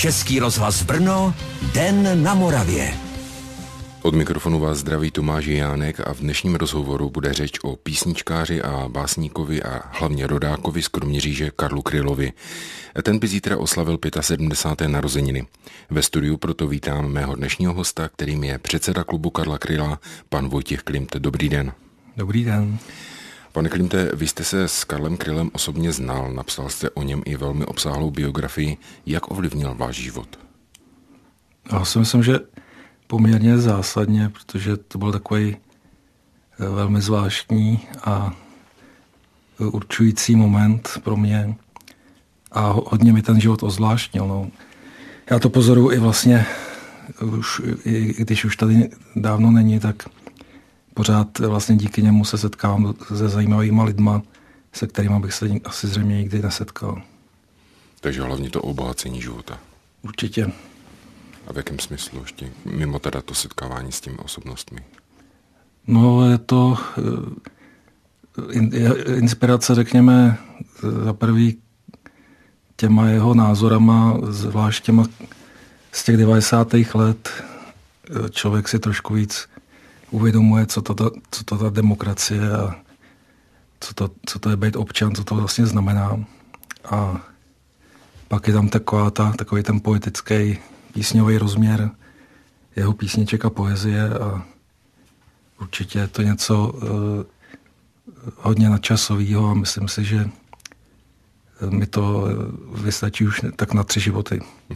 Český rozhlas Brno, Den na Moravě. Od mikrofonu vás zdraví Tomáš Jánek a v dnešním rozhovoru bude řeč o písničkáři a básníkovi a hlavně rodákovi z Kroměříže Karlu Krylovi. Ten by zítra oslavil 75. narozeniny. Ve studiu proto vítám mého dnešního hosta, kterým je předseda klubu Karla Kryla, pan Vojtěch Klimt. Dobrý den. Dobrý den. Pane Klimte, vy jste se s Karlem Krylem osobně znal, napsal jste o něm i velmi obsáhlou biografii. Jak ovlivnil váš život? Já si myslím, že poměrně zásadně, protože to byl takový velmi zvláštní a určující moment pro mě a hodně mi ten život ozvláštnil. No. Já to pozoruju i vlastně, i když už tady dávno není, tak pořád vlastně díky němu se setkám se zajímavýma lidma, se kterými bych se asi zřejmě nikdy nesetkal. Takže hlavně to obohacení života. Určitě. A v jakém smyslu ještě, mimo teda to setkávání s těmi osobnostmi? No, je to inspirace, řekněme, za prvý těma jeho názorama, zvlášť těma z těch 90. let. Člověk si trošku víc uvědomuje, co to ta demokracie a co to je být občan, co to vlastně znamená. A pak je tam takový ten poetický písňový rozměr jeho písniček a poezie a určitě je to něco hodně nadčasového a myslím si, že mi to vystačí už tak na 3 životy.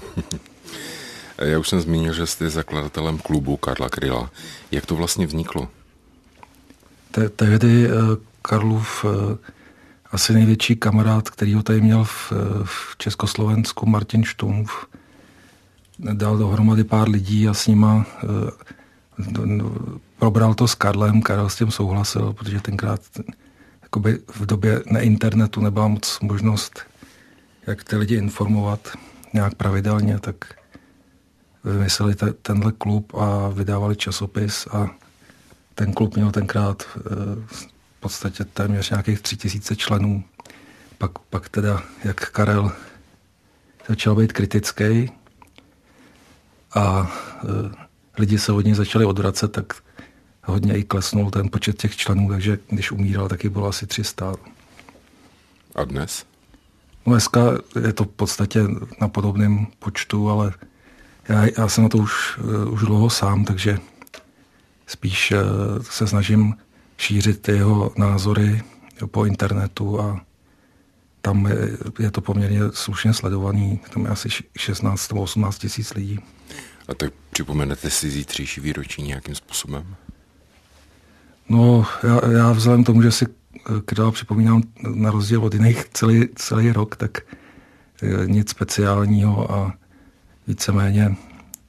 Já už jsem zmínil, že jste zakladatelem klubu Karla Kryla. Jak to vlastně vzniklo? Tehdy Karlův asi největší kamarád, který ho tady měl v Československu, Martin Štumf, dal dohromady pár lidí a s nima probral to s Karlem. Karel s tím souhlasil, protože tenkrát jakoby v době internetu nebyla moc možnost, jak ty lidi informovat nějak pravidelně, tak vymysleli tenhle klub a vydávali časopis a ten klub měl tenkrát v podstatě téměř nějakých 3000 členů. Pak teda, jak Karel začal být kritický a lidi se od něj začali odvracet, tak hodně i klesnul ten počet těch členů, takže když umíral, taky bylo asi 300. A dnes? No dneska je to v podstatě na podobném počtu, ale já jsem na to už dlouho sám, takže spíš se snažím šířit jeho názory po internetu a tam je to poměrně slušně sledovaný. Tam je asi 16 nebo 18 tisíc lidí. A tak připomenete si zítřejší výročí nějakým způsobem? No, já vzhledem tomu, že si Kryla připomínám na rozdíl od jiných celý rok, tak nic speciálního a víceméně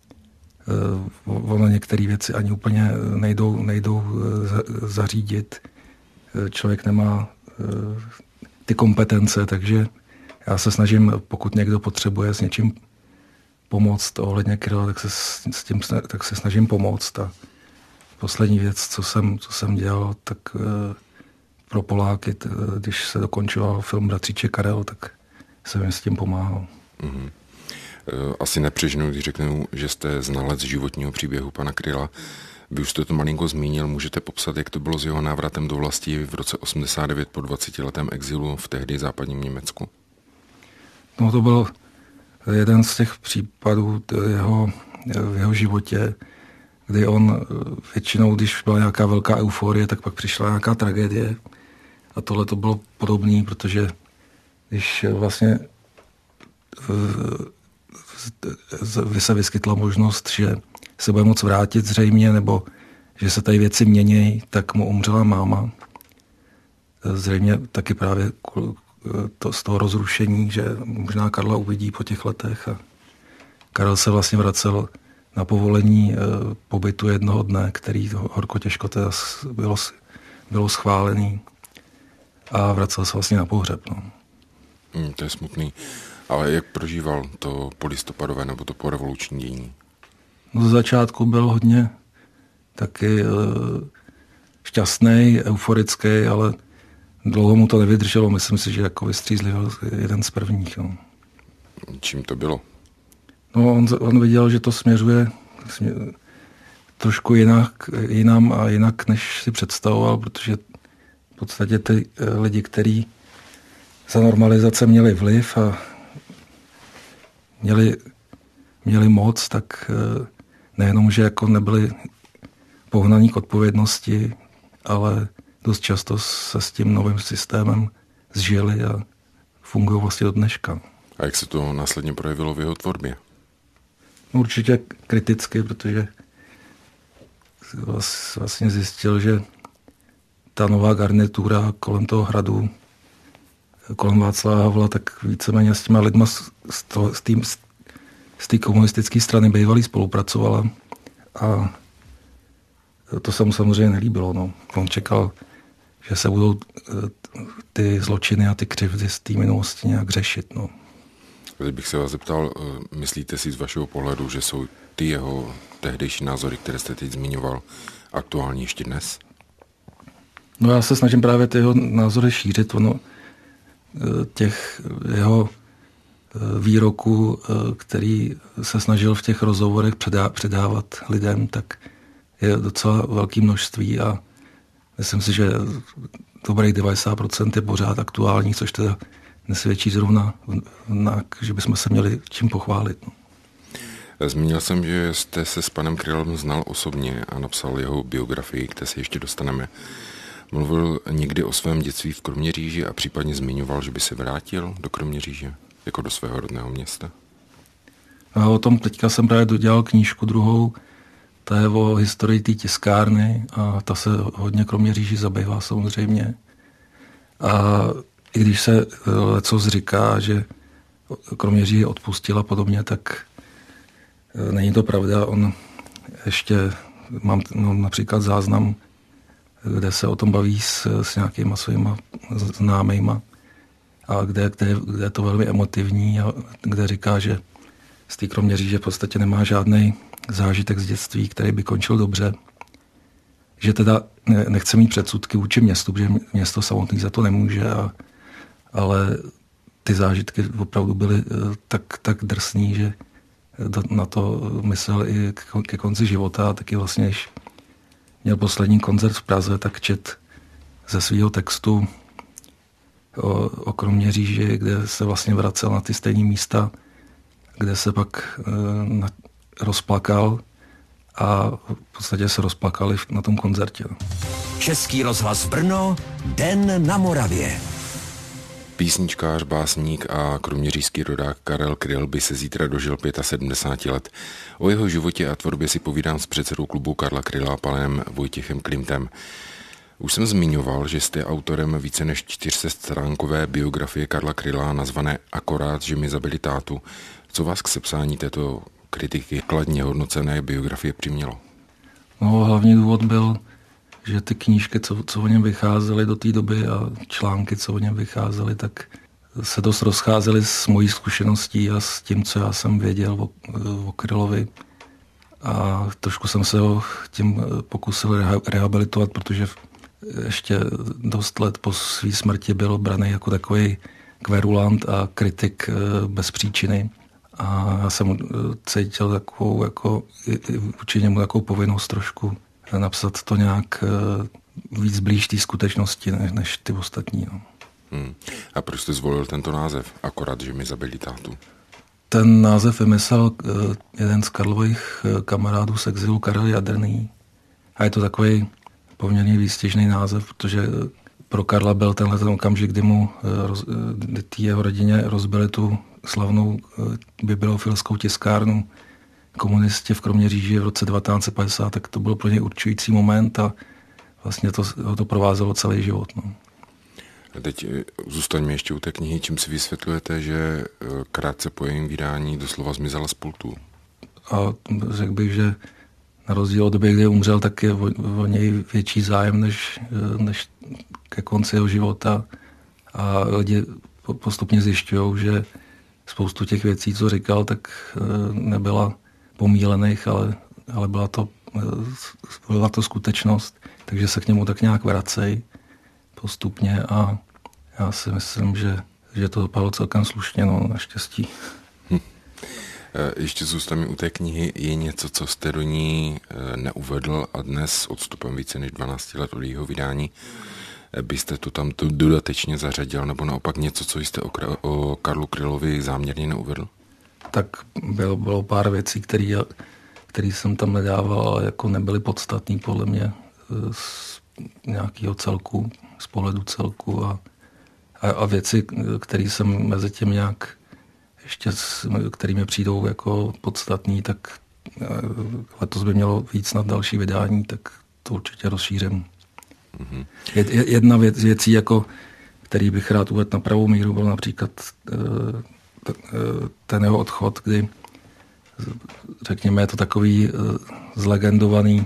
ono některé věci ani úplně nejdou zařídit. Člověk nemá ty kompetence, takže já se snažím, pokud někdo potřebuje s něčím pomoct ohledně Kryla, tak se snažím pomoct. A poslední věc, co jsem dělal, tak pro Poláky, když se dokončoval film Bratříček Karel, tak jsem jim s tím pomáhal. Mm-hmm. Asi nepřežnu, když řeknu, že jste znalec životního příběhu pana Kryla. Vy už jste to malinko zmínil, můžete popsat, jak to bylo s jeho návratem do vlasti v roce 89 po 20letém exilu v tehdy západním Německu? No to byl jeden z těch případů v jeho životě, kdy on většinou, když byla nějaká velká euforie, tak pak přišla nějaká tragédie. A tohle to bylo podobné, protože když vlastně se vyskytla možnost, že se bude moct vrátit zřejmě, nebo že se tady věci mění, tak mu umřela máma. Zřejmě taky právě z toho rozrušení, že možná Karla uvidí po těch letech. A Karel se vlastně vracel na povolení pobytu jednoho dne, který horko těžko teda bylo schválený a vracel se vlastně na pohřeb. No. To je smutný. Ale jak prožíval to polistopadové nebo to porevoluční dění? No, z začátku byl hodně taky šťastný, euforický, ale dlouho mu to nevydrželo. Myslím si, že jako vystřízlivěl jeden z prvních. No. Čím to bylo? No, on viděl, že to směřuje trošku jinam a jinak, než si představoval, protože v podstatě ty lidi, kteří za normalizace měli vliv a měli moc, tak nejenom, že jako nebyli pohnaní k odpovědnosti, ale dost často se s tím novým systémem zžili a fungují vlastně do dneška. A jak se to následně projevilo v jeho tvorbě? Určitě kriticky, protože vlastně zjistil, že ta nová garnitura kolem toho hradu, kolem Václava Havla, tak víceméně s těma lidma z té komunistické strany bývalý spolupracovala a to se mu samozřejmě nelíbilo. No. On čekal, že se budou ty zločiny a ty křivdy z té minulosti nějak řešit. No. Teď bych se vás zeptal, myslíte si z vašeho pohledu, že jsou ty jeho tehdejší názory, které jste teď zmiňoval, aktuální ještě dnes? No já se snažím právě ty jeho názory šířit. Ono, těch jeho výroků, který se snažil v těch rozhovorech předávat lidem, tak je docela velké množství a myslím si, že dobrých 90% je pořád aktuální, což teda nesvědčí zrovna, že bychom se měli čím pochválit. No. Zmínil jsem, že jste se s panem Krylovem znal osobně a napsal jeho biografii, které se ještě dostaneme. Mluvil někdy o svém dětství v Kroměříži a případně zmiňoval, že by se vrátil do Kroměříže, jako do svého rodného města? A o tom teďka jsem právě dodělal knížku druhou, ta je o historii té tiskárny a ta se hodně Kroměříži zabývá samozřejmě. A i když se lecos říká, že Kroměříž odpustila podobně, tak není to pravda. On ještě, mám například záznam, kde se o tom baví s nějakýma svýma známejma a kde je to velmi emotivní a kde říká, že z té Kroměříže v podstatě nemá žádný zážitek z dětství, který by končil dobře. Že teda nechce mít předsudky vůči městu, protože město samotný za to nemůže, ale ty zážitky opravdu byly tak drsný, že na to myslel i ke konci života a taky vlastně, když měl poslední koncert v Praze, tak čet ze svého textu o Kroměříži, kde se vlastně vracel na ty stejné místa, kde se pak rozplakal a v podstatě se rozplakali na tom koncertě. Český rozhlas Brno, Den na Moravě. Písničkář, básník a kroměřížský rodák Karel Kryl by se zítra dožil 75 let. O jeho životě a tvorbě si povídám s předsedou klubu Karla Kryla, panem Vojtěchem Klimtem. Už jsem zmiňoval, že jste autorem více než 400stránkové biografie Karla Kryla nazvané Akorát, že mi zabili tátu. Co vás k sepsání této kritiky kladně hodnocené biografie přimělo? No, hlavní důvod byl, že ty knížky, co o něm vycházely do té doby a články, co o něm vycházely, tak se dost rozcházely s mojí zkušeností a s tím, co já jsem věděl o Krylovi. A trošku jsem se ho tím pokusil rehabilitovat, protože ještě dost let po své smrti byl braný jako takový kverulant a kritik bez příčiny. A já jsem cítil takovou, jako vůči němu takovou povinnost trošku napsat to nějak víc blíž té skutečnosti, než ty ostatní. No. A proč jste zvolil tento název? Akorát, že mi zabili tátu. Ten název vymyslel jeden z Karlových kamarádů z exilu, Karel Jadrný. A je to takový poměrně výstižný název, protože pro Karla byl tenhle ten okamžik, kdy té jeho rodině rozbili tu slavnou bibliofilskou tiskárnu komunisti v Kroměříži v roce 1950, tak to byl pro něj určující moment a vlastně to provázelo celý život. No. A teď zůstaňme ještě u té knihy. Čím si vysvětlujete, že krátce po jejím vydání doslova zmizela z pultu? A řekl bych, že na rozdíl od doby, kdy umřel, tak je o něj větší zájem než ke konci jeho života. A lidi postupně zjišťují, že spoustu těch věcí, co říkal, tak nebyla pomílených, ale byla to skutečnost. Takže se k němu tak nějak vracej postupně a já si myslím, že to dopadlo celkem slušně, no, naštěstí. Ještě zůstaneme u té knihy. Je něco, co jste do ní neuvedl a dnes s odstupem více než 12 let od jejího vydání byste to tam dodatečně zařadil, nebo naopak něco, co jste o Karlu Krylovi záměrně neuvedl? Tak bylo pár věcí, které jsem tam nedával, ale jako nebyly podstatný podle mě z nějakého celku, z pohledu celku a věci, které jsem mezi tím nějak ještě, který mi přijdou jako podstatný, tak letos by mělo víc na další vydání, tak to určitě rozšířím. Mm-hmm. Jedna věcí, jako, který bych rád uvedl na pravou míru, byl například ten jeho odchod, kdy, řekněme, je to takový zlegendovaný,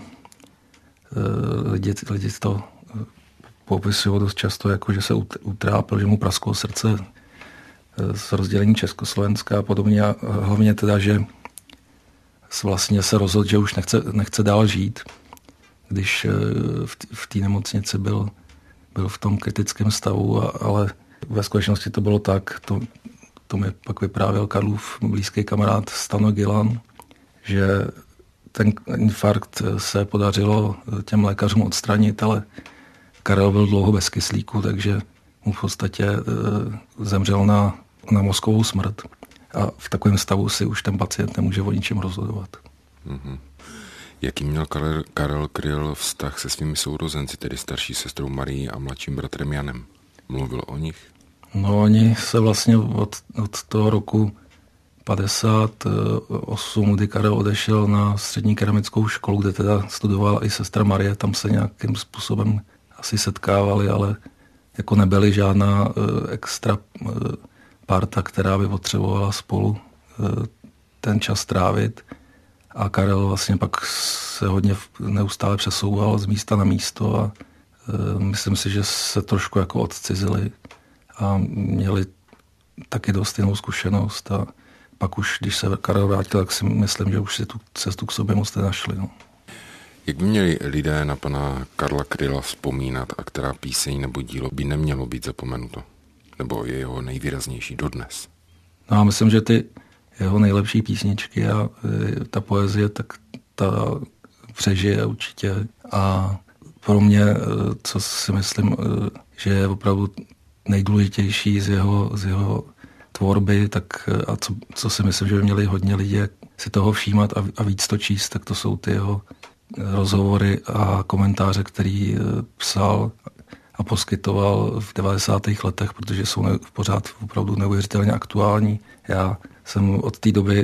lidi to popisují dost často, jako, že se utrápil, že mu prasklo srdce z rozdělení Československa a podobně. A hlavně teda, že vlastně se rozhodl, že už nechce dál žít, když v té nemocnici byl v tom kritickém stavu, ale ve skutečnosti to bylo tak, to mi pak vyprávěl Karlův blízký kamarád Stano Gilan, že ten infarkt se podařilo těm lékařům odstranit, ale Karel byl dlouho bez kyslíku, takže mu v podstatě zemřel na mozkovou smrt. A v takovém stavu si už ten pacient nemůže o ničem rozhodovat. Mm-hmm. Jaký měl Karel Kryl vztah se svými sourozenci, tedy starší sestrou Marií a mladším bratrem Janem? Mluvil o nich? No, oni se vlastně od toho roku 58, kdy Karel odešel na střední keramickou školu, kde teda studovala i sestra Marie, tam se nějakým způsobem asi setkávali, ale jako nebyly žádná extra parta, která by potřebovala spolu ten čas trávit. A Karel vlastně pak se hodně neustále přesouval z místa na místo a myslím si, že se trošku jako odcizili a měli taky dost jinou zkušenost a pak už, když se Karel vrátil, tak si myslím, že už si tu cestu k sobě moc nenašli. No. Jak by měli lidé na pana Karla Kryla vzpomínat a která píseň nebo dílo by nemělo být zapomenuto? Nebo je jeho nejvýraznější dodnes? No a myslím, že ty jeho nejlepší písničky a ta poezie, tak ta přežije určitě. A pro mě, co si myslím, že je opravdu nejdůležitější z jeho tvorby, tak a co si myslím, že by měli hodně lidí si toho všímat a víc to číst, tak to jsou ty jeho rozhovory a komentáře, který psal a poskytoval v 90. letech, protože jsou pořád opravdu neuvěřitelně aktuální. Já jsem od té doby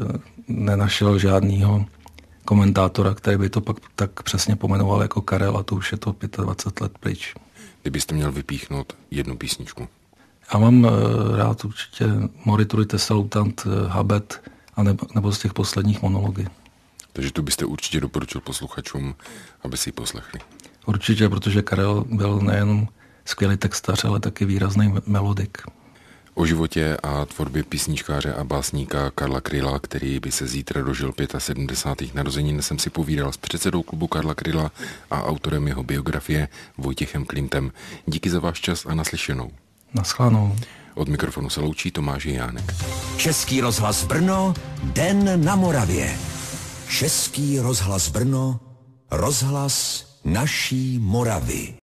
nenašel žádného komentátora, který by to pak tak přesně pomenoval jako Karel, a to už je to 25 let pryč. Kdybyste měl vypíchnout jednu písničku? Já mám rád určitě Moriturite salutant Habet, nebo z těch posledních monology. Takže tu byste určitě doporučil posluchačům, aby si ji poslechli. Určitě, protože Karel byl nejen skvělý textař, ale taky výrazný melodik. O životě a tvorbě písničkáře a básníka Karla Kryla, který by se zítra dožil 75. narozenin, jsem si povídal s předsedou klubu Karla Kryla a autorem jeho biografie Vojtěchem Klintem. Díky za váš čas a naslyšenou. Naschledanou. Od mikrofonu se loučí Tomáš Jánek. Český rozhlas Brno, Den na Moravě. Český rozhlas Brno, rozhlas naší Moravy.